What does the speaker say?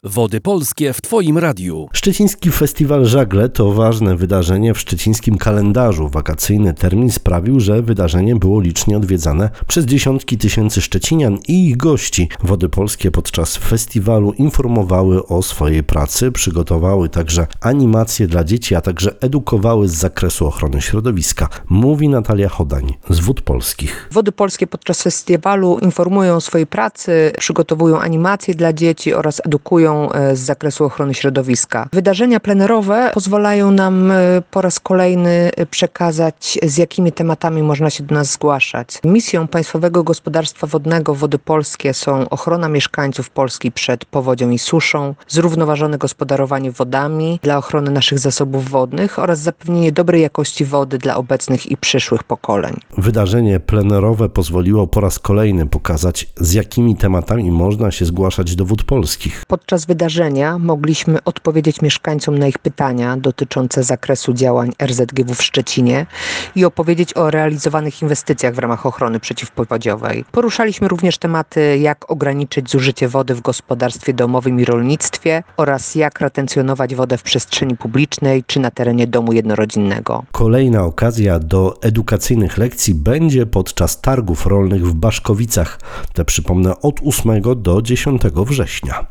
Wody Polskie w Twoim radiu. Szczeciński Festiwal Żagle to ważne wydarzenie w szczecińskim kalendarzu. Wakacyjny termin sprawił, że wydarzenie było licznie odwiedzane przez dziesiątki tysięcy szczecinian i ich gości. Wody Polskie podczas festiwalu informowały o swojej pracy, przygotowały także animacje dla dzieci, a także edukowały z zakresu ochrony środowiska. Mówi Natalia Chodań z Wód Polskich. Wody Polskie podczas festiwalu informują o swojej pracy, przygotowują animacje dla dzieci oraz edukują z zakresu ochrony środowiska. Wydarzenia plenerowe pozwalają nam po raz kolejny przekazać, z jakimi tematami można się do nas zgłaszać. Misją Państwowego Gospodarstwa Wodnego Wody Polskie są ochrona mieszkańców Polski przed powodzią i suszą, zrównoważone gospodarowanie wodami dla ochrony naszych zasobów wodnych oraz zapewnienie dobrej jakości wody dla obecnych i przyszłych pokoleń. Wydarzenie plenerowe pozwoliło po raz kolejny pokazać, z jakimi tematami można się zgłaszać do Wód Polskich. Podczas wydarzenia mogliśmy odpowiedzieć mieszkańcom na ich pytania dotyczące zakresu działań RZGW w Szczecinie i opowiedzieć o realizowanych inwestycjach w ramach ochrony przeciwpowodziowej. Poruszaliśmy również tematy, jak ograniczyć zużycie wody w gospodarstwie domowym i rolnictwie oraz jak retencjonować wodę w przestrzeni publicznej czy na terenie domu jednorodzinnego. Kolejna okazja do edukacyjnych lekcji będzie podczas targów rolnych w Baszkowicach. Te przypomnę od 8 do 10 września.